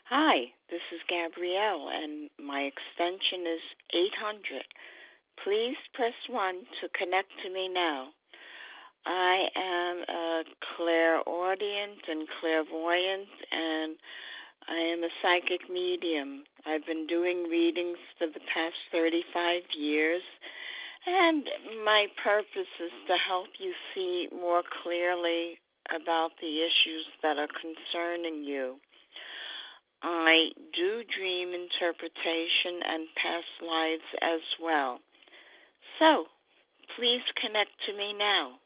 Hi, this is Gabrielle, and my extension is 800. Please press 1 to connect to me now. I am a clairaudient and clairvoyant, and I am a psychic medium. I've been doing readings for the past 35 years, and my purpose is to help you see more clearly about the issues that are concerning you. I do dream interpretation and past lives as well. So, please connect to me now.